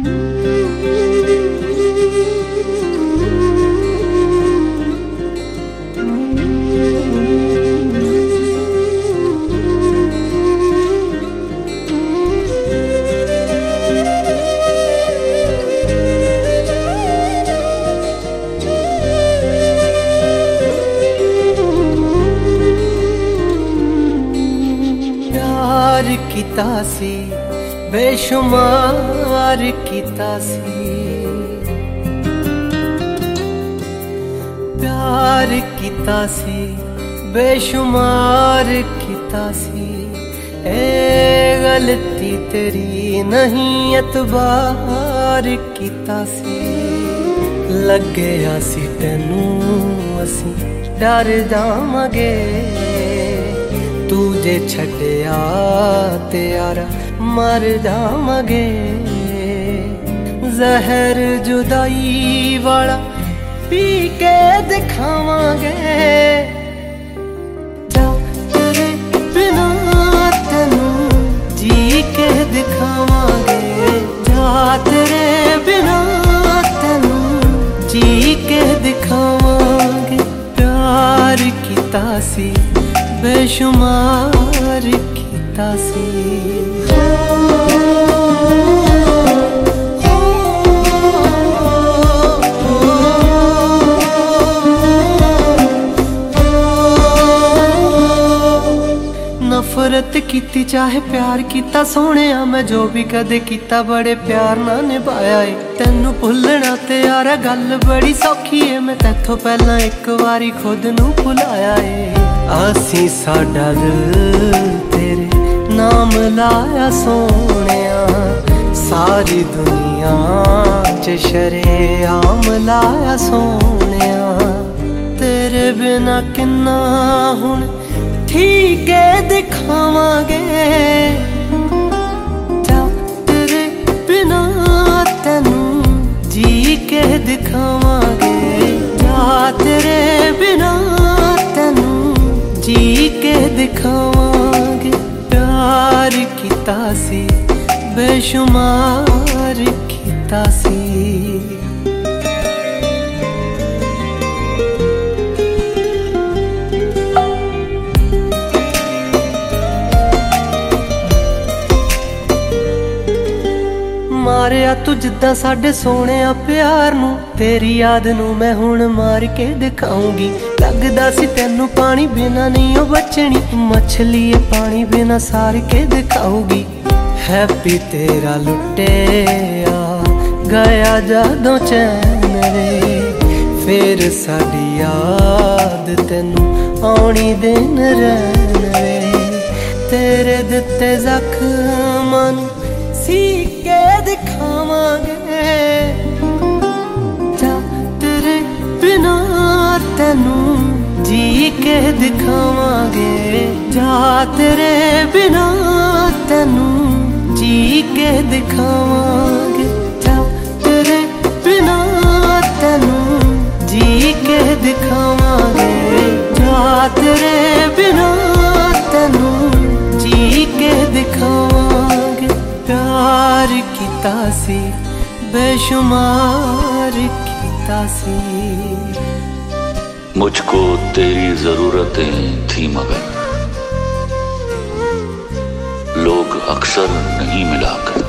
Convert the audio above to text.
कीता सी बेशुमार कीता सी, प्यार कीता सी बेशुमार कीता सी। ए गलती तेरी नहीं एतबार कीता सी। लगे सी तेनू असी डर जावांगे, तू जे छड्डिया ते यारा मर जावांगे। जहर जुदाई वाला पी के दिखावांगे, जा तेरे बिना तेनू जी के दिखावांगे। जा तेरे बिना तेनू जी के दिखावांगे। प्यार कीता सी बेशुमार कीता सी। नफरत कीती चाहे प्यार कीता सोहणिया, मैं जो भी कदे कीता बड़े प्यार नाल निभाया है। तैनू भुलना ते यारा गल बड़ी सौखी है, मैं तैथों पहला एक बारी खुद नू भुलाया है। आसी साडा दिल तेरे नाम लाया सोहणिया, सारी दुनिया च शरेआम लाया सोहणिया। तेरे बिना किन्ना हुण ठीक है दिखावांगे, जा तेरे बिना तेनू जी के दिखावांगे। जा तेरे बिना तेनू जी के दिखावांगे। प्यार कीता सी बेशुमार कीता सी। मारिया तू जिद्दां साडे सोहणिया प्यार नू, तेरी याद नू मैं हुण मार के दिखाऊंगी। लगदा सी तैनू पानी बिना नहीं ओ बचनी, मछली पानी बिना सार के दिखाऊगी। हैप्पी तेरा लुटिया गया जादों चैन रे, फिर साडी याद तैनू आउणी दिन रैन रे। तेरे दिते जख्मां नू सी के दिखावांगे, जा तेरे बिना तेनू जी के दिखावांगे। जा तेरे बिना तेनू जी के दिखावांगे। जा तेरे बिना तेनू जी के दिखावांगे। जा तेरे बिना तेनू जी के दिखावांगे। प्यार कीता सी बेशुमार कीता सी। मुझको तेरी जरूरतें थी मगर लोग अक्सर नहीं मिला करते।